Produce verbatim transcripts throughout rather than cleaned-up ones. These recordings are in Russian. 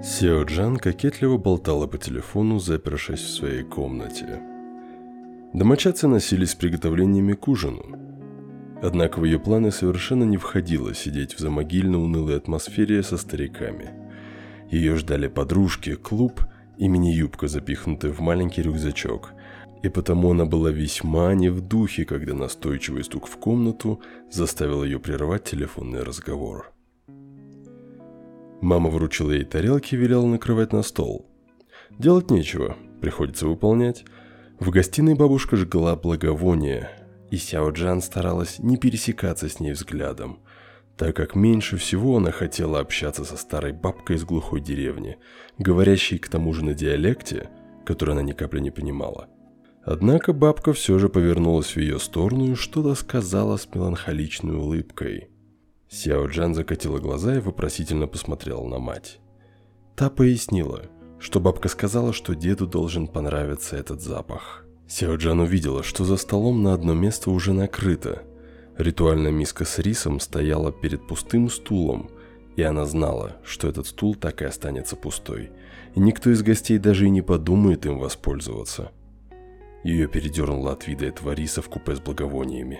Сяо Джан кокетливо болтала по телефону, запершись в своей комнате. Домочадцы носились с приготовлениями к ужину. Однако в ее планы совершенно не входило сидеть в замогильно-унылой атмосфере со стариками. Ее ждали подружки, клуб и мини-юбка, запихнутая в маленький рюкзачок, и потому она была весьма не в духе, когда настойчивый стук в комнату заставил ее прервать телефонный разговор. Мама вручила ей тарелки и велела накрывать на стол. Делать нечего, приходится выполнять. В гостиной бабушка жгла благовония, и Сяо Джан старалась не пересекаться с ней взглядом, так как меньше всего она хотела общаться со старой бабкой из глухой деревни, говорящей к тому же на диалекте, который она ни капли не понимала. Однако бабка все же повернулась в ее сторону и что-то сказала с меланхоличной улыбкой. Сяо Джан закатила глаза и вопросительно посмотрела на мать. Та пояснила, что бабка сказала, что деду должен понравиться этот запах. Сяо Джан увидела, что за столом на одно место уже накрыто. Ритуальная миска с рисом стояла перед пустым стулом, и она знала, что этот стул так и останется пустой, и никто из гостей даже и не подумает им воспользоваться. Ее передернуло от вида этого риса в купе с благовониями.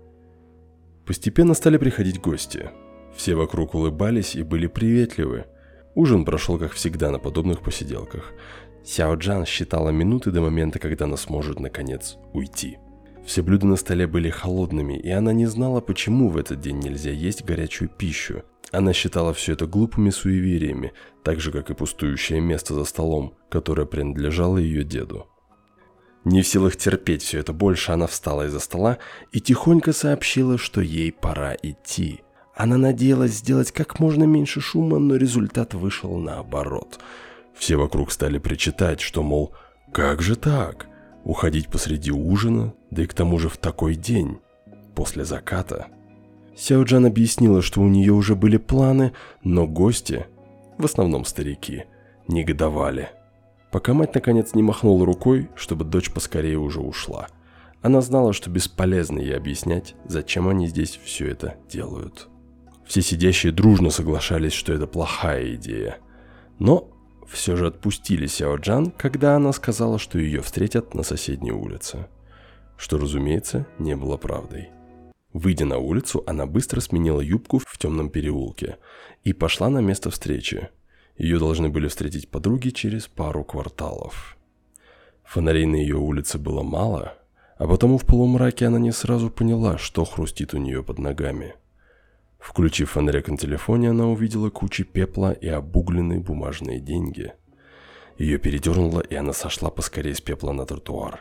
Постепенно стали приходить гости. Все вокруг улыбались и были приветливы. Ужин прошел, как всегда, на подобных посиделках. Сяо Джан считала минуты до момента, когда она сможет, наконец, уйти. Все блюда на столе были холодными, и она не знала, почему в этот день нельзя есть горячую пищу. Она считала все это глупыми суевериями, так же, как и пустующее место за столом, которое принадлежало ее деду. Не в силах терпеть все это больше, она встала из-за стола и тихонько сообщила, что ей пора идти. Она надеялась сделать как можно меньше шума, но результат вышел наоборот. Все вокруг стали причитать, что, мол, как же так? Уходить посреди ужина, да и к тому же в такой день, после заката. Сяо Джан объяснила, что у нее уже были планы, но гости, в основном старики, негодовали. Пока мать наконец не махнула рукой, чтобы дочь поскорее уже ушла. Она знала, что бесполезно ей объяснять, зачем они здесь все это делают. Все сидящие дружно соглашались, что это плохая идея. Но все же отпустили Сяо Джан, когда она сказала, что ее встретят на соседней улице. Что, разумеется, не было правдой. Выйдя на улицу, она быстро сменила юбку в темном переулке и пошла на место встречи. Ее должны были встретить подруги через пару кварталов. Фонарей на ее улице было мало, а потому в полумраке она не сразу поняла, что хрустит у нее под ногами. Включив фонарик на телефоне, она увидела кучи пепла и обугленные бумажные деньги. Ее передернуло, и она сошла поскорее с пепла на тротуар.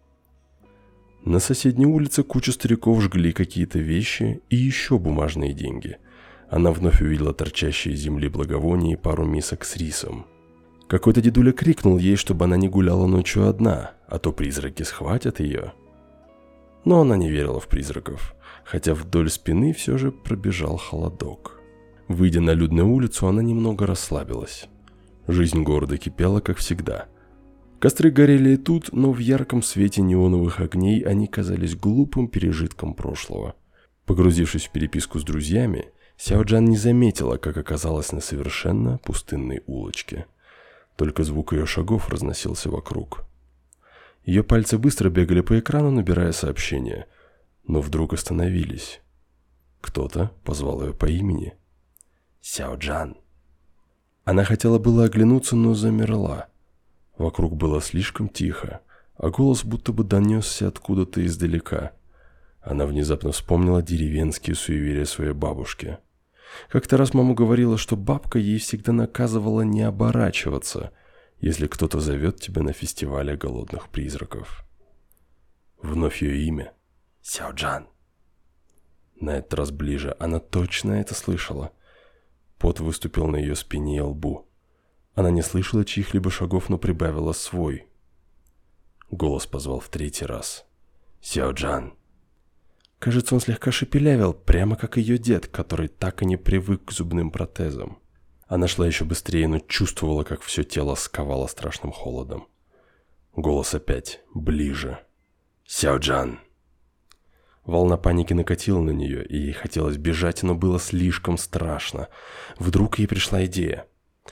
На соседней улице куча стариков жгли какие-то вещи и еще бумажные деньги. Она вновь увидела торчащие из земли благовония и пару мисок с рисом. Какой-то дедуля крикнул ей, чтобы она не гуляла ночью одна, а то призраки схватят ее. Но она не верила в призраков, хотя вдоль спины все же пробежал холодок. Выйдя на людную улицу, она немного расслабилась. Жизнь города кипела, как всегда. Костры горели и тут, но в ярком свете неоновых огней они казались глупым пережитком прошлого. Погрузившись в переписку с друзьями, Сяо Джан не заметила, как оказалась на совершенно пустынной улочке. Только звук ее шагов разносился вокруг. Ее пальцы быстро бегали по экрану, набирая сообщения, но вдруг остановились. Кто-то позвал ее по имени. «Сяо Джан». Она хотела было оглянуться, но замерла. Вокруг было слишком тихо, а голос будто бы донесся откуда-то издалека. Она внезапно вспомнила деревенские суеверия своей бабушки. Как-то раз мама говорила, что бабка ей всегда наказывала не оборачиваться, если кто-то зовет тебя на фестивале голодных призраков. Вновь ее имя — Сяо Джан. На этот раз ближе, она точно это слышала. Пот выступил на ее спине и лбу. Она не слышала чьих-либо шагов, но прибавила свой. Голос позвал в третий раз. «Сяо Джан». Кажется, он слегка шепелявил, прямо как ее дед, который так и не привык к зубным протезам. Она шла еще быстрее, но чувствовала, как все тело сковало страшным холодом. Голос опять ближе. «Сяо Джан». Волна паники накатила на нее, и ей хотелось бежать, но было слишком страшно. Вдруг ей пришла идея.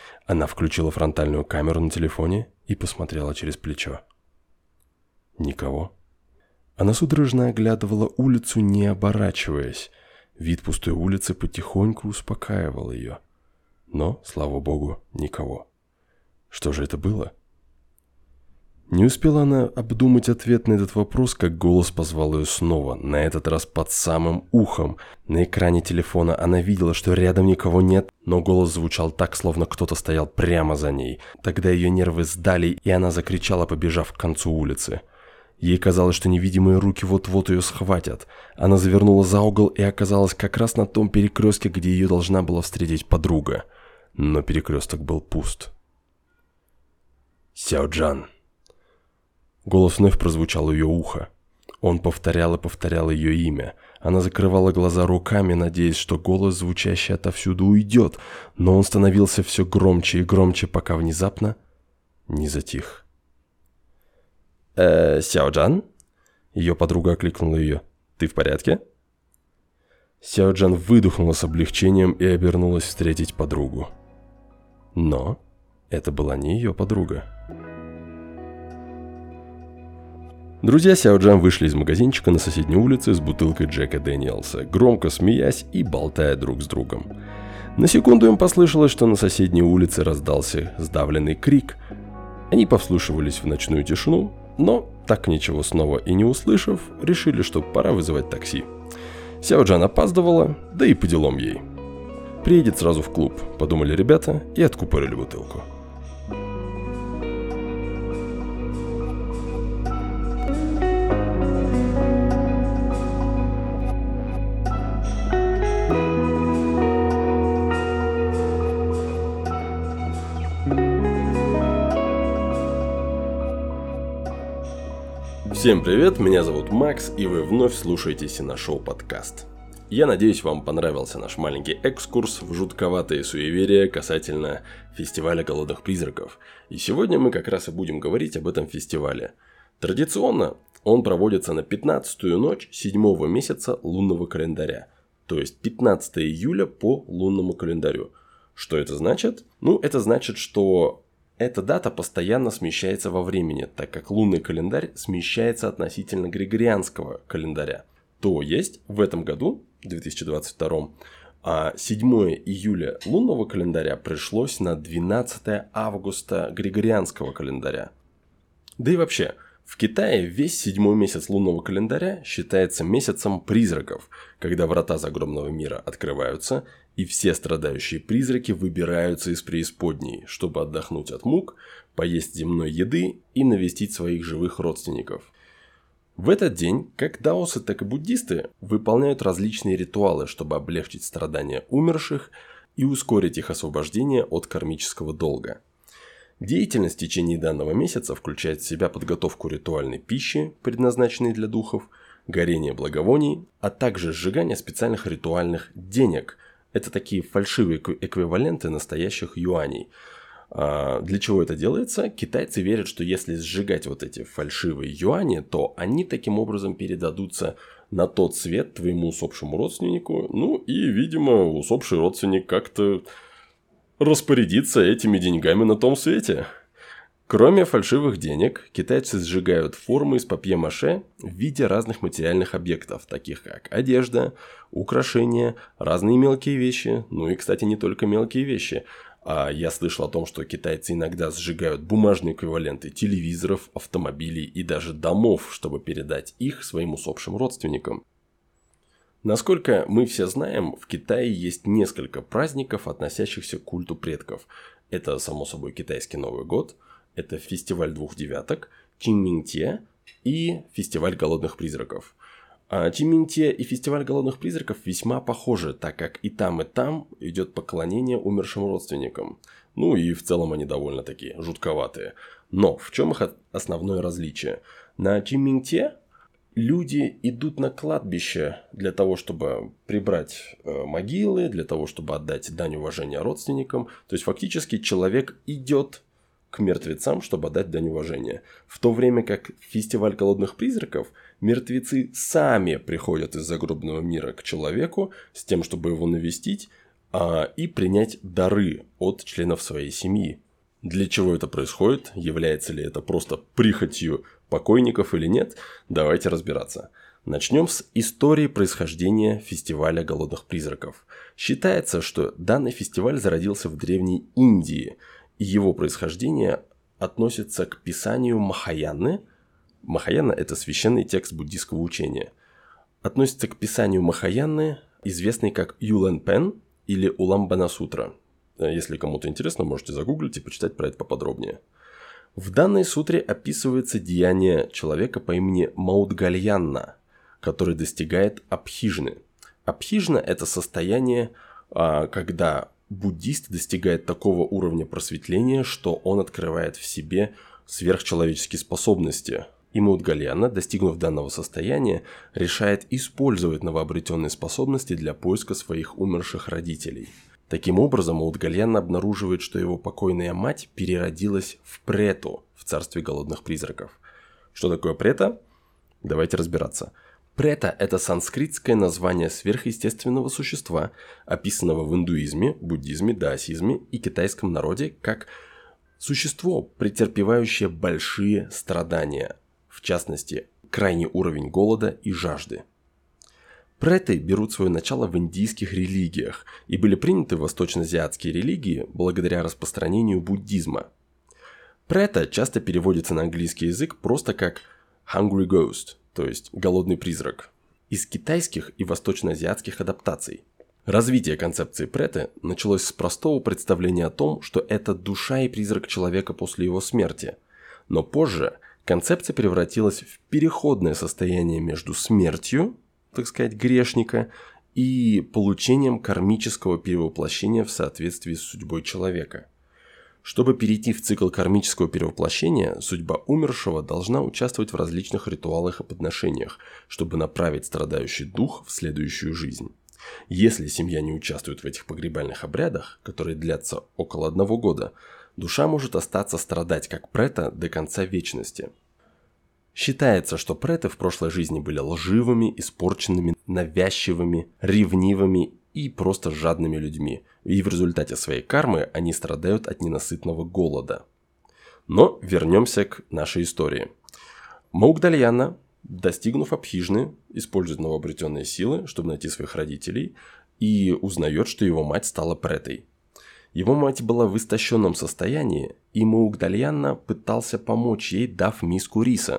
Она включила фронтальную камеру на телефоне и посмотрела через плечо. Никого. Она судорожно оглядывала улицу, не оборачиваясь. Вид пустой улицы потихоньку успокаивал ее. Но, слава богу, никого. Что же это было? Не успела она обдумать ответ на этот вопрос, как голос позвал ее снова, на этот раз под самым ухом. На экране телефона она видела, что рядом никого нет, но голос звучал так, словно кто-то стоял прямо за ней. Тогда ее нервы сдали, и она закричала, побежав к концу улицы. Ей казалось, что невидимые руки вот-вот ее схватят. Она завернула за угол и оказалась как раз на том перекрестке, где ее должна была встретить подруга. Но перекресток был пуст. «Сяо-Джан!» Голос вновь прозвучал у ее уха. Он повторял и повторял ее имя. Она закрывала глаза руками, надеясь, что голос, звучащий отовсюду, уйдет, но он становился все громче и громче, пока внезапно не затих. «Э, Сяо-Джан?» Ее подруга окликнула ее. «Ты в порядке?» Сяо-Джан выдохнула с облегчением и обернулась встретить подругу. Но это была не ее подруга. Друзья Сяо-Джан вышли из магазинчика на соседней улице с бутылкой Джека Дэниелса, громко смеясь и болтая друг с другом. На секунду им послышалось, что на соседней улице раздался сдавленный крик. Они повслушивались в ночную тишину, но, так ничего снова и не услышав, решили, что пора вызывать такси. Сяо-Джан опаздывала, да и по делам ей. Приедет сразу в клуб, подумали ребята и откупорили бутылку. Всем привет, меня зовут Макс, и вы вновь слушаете Синошоу подкаст. Я надеюсь, вам понравился наш маленький экскурс в жутковатые суеверия касательно фестиваля голодных призраков. И сегодня мы как раз и будем говорить об этом фестивале. Традиционно он проводится на пятнадцатую ночь седьмого месяца лунного календаря, то есть пятнадцатого июля по лунному календарю. Что это значит? Ну, это значит, что эта дата постоянно смещается во времени, так как лунный календарь смещается относительно григорианского календаря. То есть в этом году, две тысячи двадцать втором, седьмого июля лунного календаря пришлось на двенадцатого августа григорианского календаря. Да и вообще, в Китае весь седьмой месяц лунного календаря считается месяцем призраков, когда врата загробного мира открываются, и все страдающие призраки выбираются из преисподней, чтобы отдохнуть от мук, поесть земной еды и навестить своих живых родственников. В этот день как даосы, так и буддисты выполняют различные ритуалы, чтобы облегчить страдания умерших и ускорить их освобождение от кармического долга. Деятельность в течение данного месяца включает в себя подготовку ритуальной пищи, предназначенной для духов, горение благовоний, а также сжигание специальных ритуальных денег. Это такие фальшивые эквиваленты настоящих юаней. А для чего это делается? Китайцы верят, что если сжигать вот эти фальшивые юани, то они таким образом передадутся на тот свет твоему усопшему родственнику. Ну и, видимо, усопший родственник как-то распорядится этими деньгами на том свете. Кроме фальшивых денег, китайцы сжигают формы из папье-маше в виде разных материальных объектов, таких как одежда, украшения, разные мелкие вещи. Ну и, кстати, не только мелкие вещи. А я слышал о том, что китайцы иногда сжигают бумажные эквиваленты телевизоров, автомобилей и даже домов, чтобы передать их своим усопшим родственникам. Насколько мы все знаем, в Китае есть несколько праздников, относящихся к культу предков. Это, само собой, китайский Новый год, это фестиваль двух девяток, Чинминте и фестиваль голодных призраков. А Чинминте и фестиваль голодных призраков весьма похожи, так как и там, и там идет поклонение умершим родственникам. Ну и в целом они довольно такие жутковатые. Но в чем их основное различие? На Чинминте люди идут на кладбище для того, чтобы прибрать э, могилы, для того, чтобы отдать дань уважения родственникам. То есть фактически человек идет к мертвецам, чтобы отдать дань уважения. В то время как фестиваль голодных призраков, мертвецы сами приходят из загробного мира к человеку с тем, чтобы его навестить, а, и принять дары от членов своей семьи. Для чего это происходит, является ли это просто прихотью покойников или нет, давайте разбираться. Начнем с истории происхождения фестиваля голодных призраков. Считается, что данный фестиваль зародился в Древней Индии, и его происхождение относится к писанию Махаяны. Махаяна – это священный текст буддийского учения. Относится к писанию Махаяны, известный как Юлен Пен или Уламбана Сутра. Если кому-то интересно, можете загуглить и почитать про это поподробнее. В данной сутре описывается деяние человека по имени Маудгальянна, который достигает абхижны. Абхижна – это состояние, когда буддист достигает такого уровня просветления, что он открывает в себе сверхчеловеческие способности. И Маудгальянна, достигнув данного состояния, решает использовать новообретенные способности для поиска своих умерших родителей. Таким образом, Маудгальянна обнаруживает, что его покойная мать переродилась в Прету в царстве голодных призраков. Что такое Прета? Давайте разбираться. Прета – это санскритское название сверхъестественного существа, описанного в индуизме, буддизме, даосизме и китайском народе как существо, претерпевающее большие страдания, в частности, крайний уровень голода и жажды. Преты берут свое начало в индийских религиях и были приняты в восточноазиатские религии благодаря распространению буддизма. Прета часто переводится на английский язык просто как «hungry ghost», то есть «голодный призрак», из китайских и восточноазиатских адаптаций. Развитие концепции преты началось с простого представления о том, что это душа и призрак человека после его смерти. Но позже концепция превратилась в переходное состояние между смертью, так сказать, грешника, и получением кармического перевоплощения в соответствии с судьбой человека. Чтобы перейти в цикл кармического перевоплощения, судьба умершего должна участвовать в различных ритуалах и подношениях, чтобы направить страдающий дух в следующую жизнь. Если семья не участвует в этих погребальных обрядах, которые длятся около одного года, душа может остаться страдать как прета до конца вечности. Считается, что преты в прошлой жизни были лживыми, испорченными, навязчивыми, ревнивыми и просто жадными людьми, и в результате своей кармы они страдают от ненасытного голода. Но вернемся к нашей истории. Маудгальянна, достигнув абхижны, использует новообретенные силы, чтобы найти своих родителей, и узнает, что его мать стала претой. Его мать была в истощенном состоянии, и Маудгальянна пытался помочь ей, дав миску риса.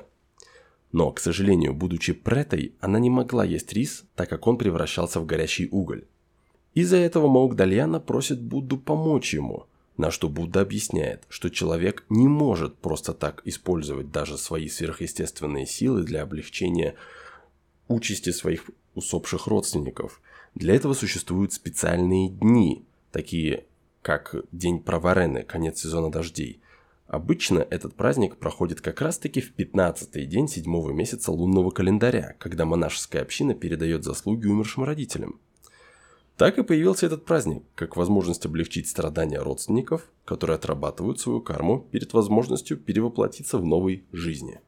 Но, к сожалению, будучи претой, она не могла есть рис, так как он превращался в горящий уголь. Из-за этого Маудгальянна просит Будду помочь ему, на что Будда объясняет, что человек не может просто так использовать даже свои сверхъестественные силы для облегчения участи своих усопших родственников. Для этого существуют специальные дни, такие как День Праварены, конец сезона дождей. Обычно этот праздник проходит как раз-таки в пятнадцатый день седьмого месяца лунного календаря, когда монашеская община передает заслуги умершим родителям. Так и появился этот праздник, как возможность облегчить страдания родственников, которые отрабатывают свою карму перед возможностью перевоплотиться в новой жизни.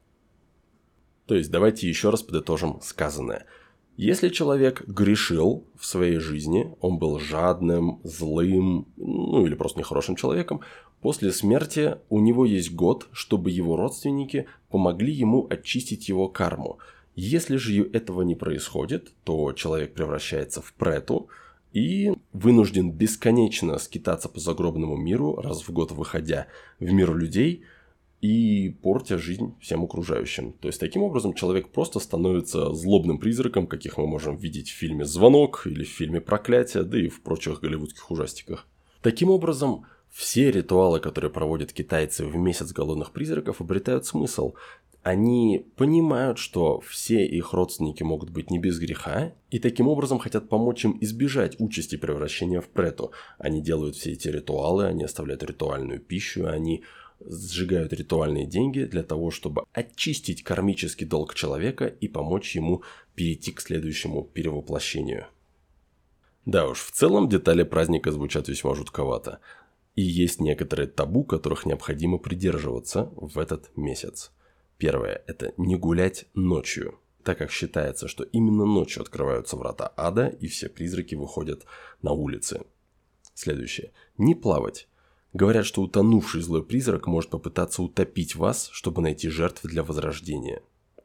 То есть давайте еще раз подытожим сказанное. Если человек грешил в своей жизни, он был жадным, злым, ну или просто нехорошим человеком, после смерти у него есть год, чтобы его родственники помогли ему очистить его карму. Если же этого не происходит, то человек превращается в прету и вынужден бесконечно скитаться по загробному миру, раз в год выходя в мир людей и портя жизнь всем окружающим. То есть, таким образом, человек просто становится злобным призраком, каких мы можем видеть в фильме «Звонок» или в фильме «Проклятие», да и в прочих голливудских ужастиках. Таким образом, все ритуалы, которые проводят китайцы в месяц голодных призраков, обретают смысл. Они понимают, что все их родственники могут быть не без греха, и таким образом хотят помочь им избежать участи превращения в прету. Они делают все эти ритуалы, они оставляют ритуальную пищу, они сжигают ритуальные деньги для того, чтобы очистить кармический долг человека и помочь ему перейти к следующему перевоплощению. Да уж, в целом детали праздника звучат весьма жутковато. И есть некоторые табу, которых необходимо придерживаться в этот месяц. Первое – это не гулять ночью. так как считается, что именно ночью открываются врата ада и все призраки выходят на улицы. Следующее. Не плавать. Говорят, что утонувший злой призрак может попытаться утопить вас, чтобы найти жертвы для возрождения.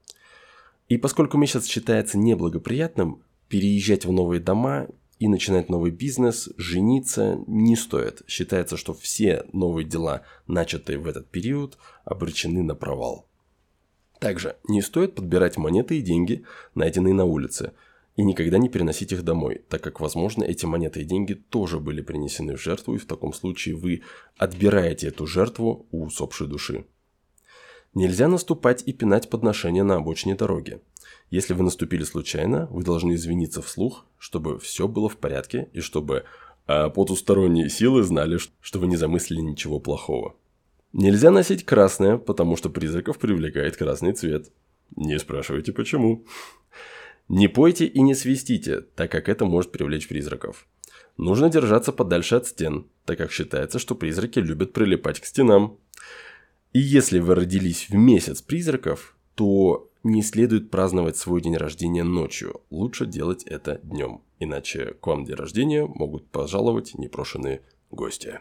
И поскольку месяц считается неблагоприятным, переезжать в новые дома и начинать новый бизнес, жениться не стоит. Считается, что все новые дела, начатые в этот период, обречены на провал. Также не стоит подбирать монеты и деньги, найденные на улице, и никогда не переносить их домой, так как, возможно, эти монеты и деньги тоже были принесены в жертву, и в таком случае вы отбираете эту жертву у усопшей души. Нельзя наступать и пинать подношения на обочине дороги. Если вы наступили случайно, вы должны извиниться вслух, чтобы все было в порядке и чтобы а, потусторонние силы знали, что вы не замыслили ничего плохого. Нельзя носить красное, потому что призраков привлекает красный цвет. Не спрашивайте почему. Не пойте и не свистите, так как это может привлечь призраков. Нужно держаться подальше от стен, так как считается, что призраки любят прилипать к стенам. И если вы родились в месяц призраков, то не следует праздновать свой день рождения ночью. Лучше делать это днем, иначе к вам день рождения могут пожаловать непрошенные гости.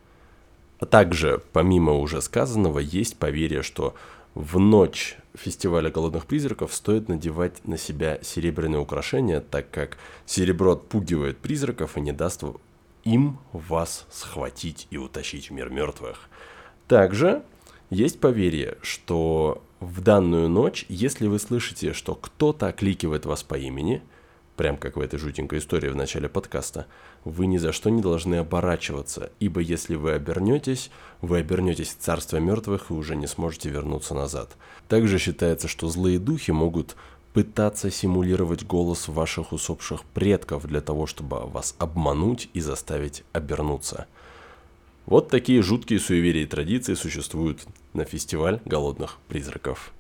А также, помимо уже сказанного, есть поверье, что в ночь фестиваля голодных призраков стоит надевать на себя серебряные украшения, так как серебро отпугивает призраков и не даст им вас схватить и утащить в мир мертвых. Также есть поверье, что в данную ночь, если вы слышите, что кто-то окликивает вас по имени, прям как в этой жутенькой истории в начале подкаста, вы ни за что не должны оборачиваться, ибо если вы обернетесь, вы обернетесь в царство мертвых и уже не сможете вернуться назад. Также считается, что злые духи могут пытаться симулировать голос ваших усопших предков для того, чтобы вас обмануть и заставить обернуться. Вот такие жуткие суеверия и традиции существуют на фестиваль голодных призраков.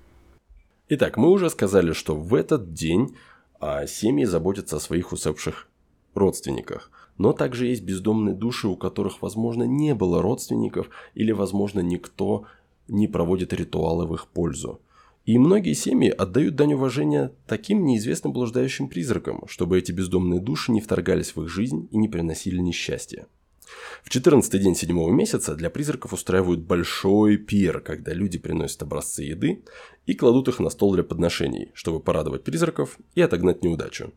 Итак, мы уже сказали, что в этот день а, семьи заботятся о своих усопших родственниках. Но также есть бездомные души, у которых, возможно, не было родственников или, возможно, никто не проводит ритуалы в их пользу. И многие семьи отдают дань уважения таким неизвестным блуждающим призракам, чтобы эти бездомные души не вторгались в их жизнь и не приносили несчастья. В четырнадцатый день седьмого месяца для призраков устраивают большой пир, когда люди приносят образцы еды и кладут их на стол для подношений, чтобы порадовать призраков и отогнать неудачу.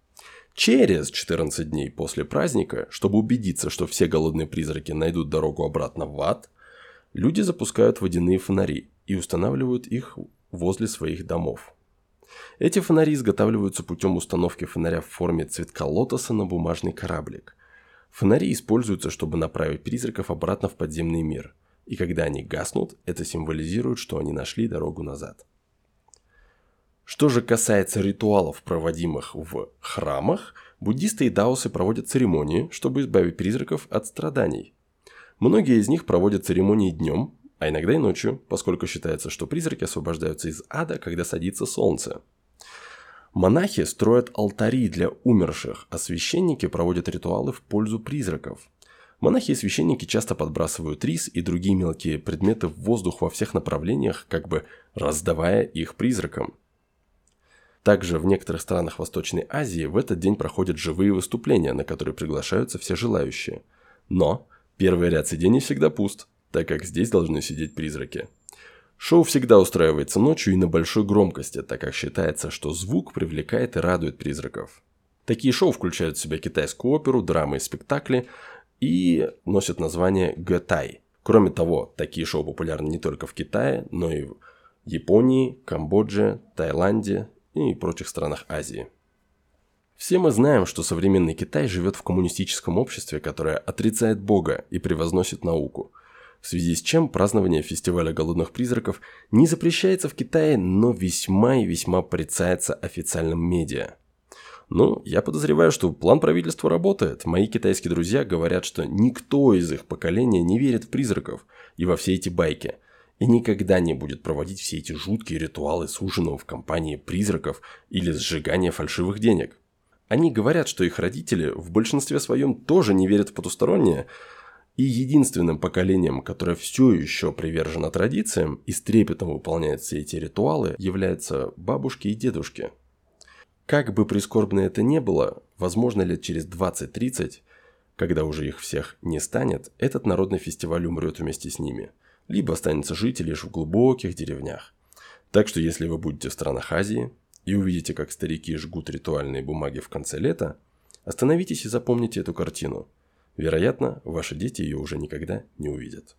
Через четырнадцать дней после праздника, чтобы убедиться, что все голодные призраки найдут дорогу обратно в ад, люди запускают водяные фонари и устанавливают их возле своих домов. Эти фонари изготавливаются путем установки фонаря в форме цветка лотоса на бумажный кораблик. Фонари используются, чтобы направить призраков обратно в подземный мир, и когда они гаснут, это символизирует, что они нашли дорогу назад. Что же касается ритуалов, проводимых в храмах, буддисты и даосы проводят церемонии, чтобы избавить призраков от страданий. Многие из них проводят церемонии днем, а иногда и ночью, поскольку считается, что призраки освобождаются из ада, когда садится солнце. Монахи строят алтари для умерших, а священники проводят ритуалы в пользу призраков. Монахи и священники часто подбрасывают рис и другие мелкие предметы в воздух во всех направлениях, как бы раздавая их призракам. Также в некоторых странах Восточной Азии в этот день проходят живые выступления, на которые приглашаются все желающие. Но первый ряд сидений всегда пуст, так как здесь должны сидеть призраки. Шоу всегда устраивается ночью и на большой громкости, так как считается, что звук привлекает и радует призраков. Такие шоу включают в себя китайскую оперу, драмы и спектакли и носят название гэтай. Кроме того, такие шоу популярны не только в Китае, но и в Японии, Камбодже, Таиланде и прочих странах Азии. Все мы знаем, что современный Китай живет в коммунистическом обществе, которое отрицает Бога и превозносит науку. В связи с чем празднование фестиваля голодных призраков не запрещается в Китае, но весьма и весьма порицается официальным медиа. Ну, я подозреваю, что план правительства работает. Мои китайские друзья говорят, что никто из их поколения не верит в призраков и во все эти байки, и никогда не будет проводить все эти жуткие ритуалы суженого в компании призраков или сжигания фальшивых денег. Они говорят, что их родители в большинстве своем тоже не верят в потустороннее, И единственным поколением, которое все еще привержено традициям и с трепетом выполняет все эти ритуалы, являются бабушки и дедушки. Как бы прискорбно это ни было, возможно, лет через двадцать-тридцать, когда уже их всех не станет, этот народный фестиваль умрет вместе с ними, либо останется жить лишь в глубоких деревнях. Так что если вы будете в странах Азии и увидите, как старики жгут ритуальные бумаги в конце лета, остановитесь и запомните эту картину. Вероятно, ваши дети ее уже никогда не увидят.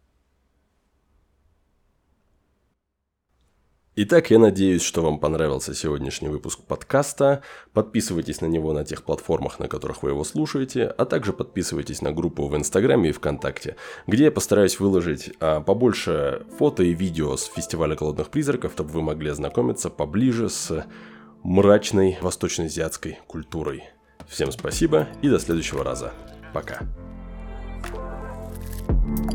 Итак, я надеюсь, что вам понравился сегодняшний выпуск подкаста. Подписывайтесь на него на тех платформах, на которых вы его слушаете, а также подписывайтесь на группу в Инстаграме и ВКонтакте, где я постараюсь выложить а, побольше фото и видео с фестиваля голодных призраков, чтобы вы могли ознакомиться поближе с мрачной восточноазиатской культурой. Всем спасибо и до следующего раза. Пока.